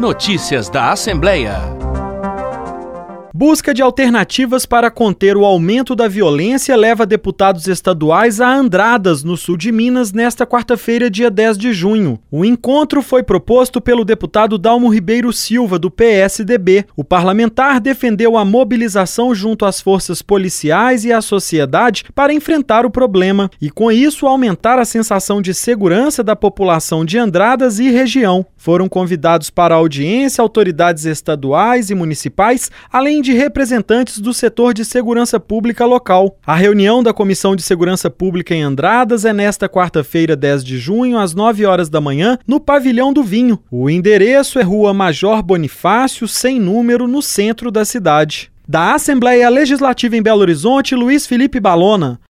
Notícias da Assembleia. Busca de alternativas para conter o aumento da violência leva deputados estaduais a Andradas, no sul de Minas, nesta quarta-feira, dia 10 de junho. O encontro foi proposto pelo deputado Dalmo Ribeiro Silva, do PSDB. O parlamentar defendeu a mobilização junto às forças policiais e à sociedade para enfrentar o problema e, com isso, aumentar a sensação de segurança da população de Andradas e região. Foram convidados para a audiência autoridades estaduais e municipais, além de representantes do setor de segurança pública local. A reunião da Comissão de Segurança Pública em Andradas é nesta quarta-feira, 10 de junho, às 9 horas da manhã, no Pavilhão do Vinho. O endereço é Rua Major Bonifácio, sem número, no centro da cidade. Da Assembleia Legislativa em Belo Horizonte, Luiz Felipe Balona.